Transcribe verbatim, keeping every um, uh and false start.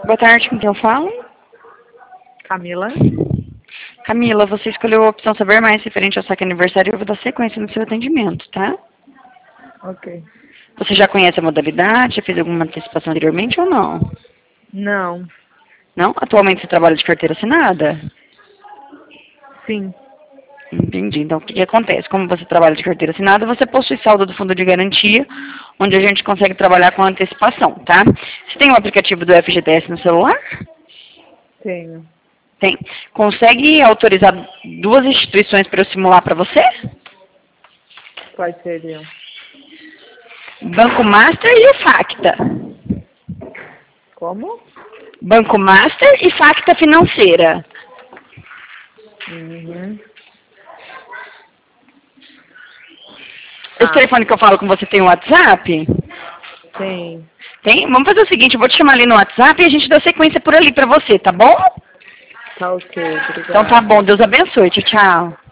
Boa tarde, com quem eu falo? Camila. Camila, você escolheu a opção saber mais referente ao saque aniversário e eu vou dar sequência no seu atendimento, tá? Ok. Você já conhece a modalidade? Já fez alguma antecipação anteriormente ou não? Não. Não? Atualmente você trabalha de carteira assinada? Sim. Entendi. Então, o que, que acontece? Como você trabalha de carteira assinada, você possui saldo do fundo de garantia, onde a gente consegue trabalhar com antecipação, tá? Você tem o aplicativo do F G T S no celular? Tenho. Tem. Consegue autorizar duas instituições para eu simular para você? Quais seriam? Banco Master e o Facta. Como? Banco Master e Facta Financeira. Uhum. Esse Ah. telefone que eu falo com você tem o WhatsApp? Tem. Tem? Vamos fazer o seguinte, eu vou te chamar ali no WhatsApp e a gente dá sequência por ali para você, tá bom? Tá ok, obrigada. Então tá bom, Deus abençoe, tchau, tchau.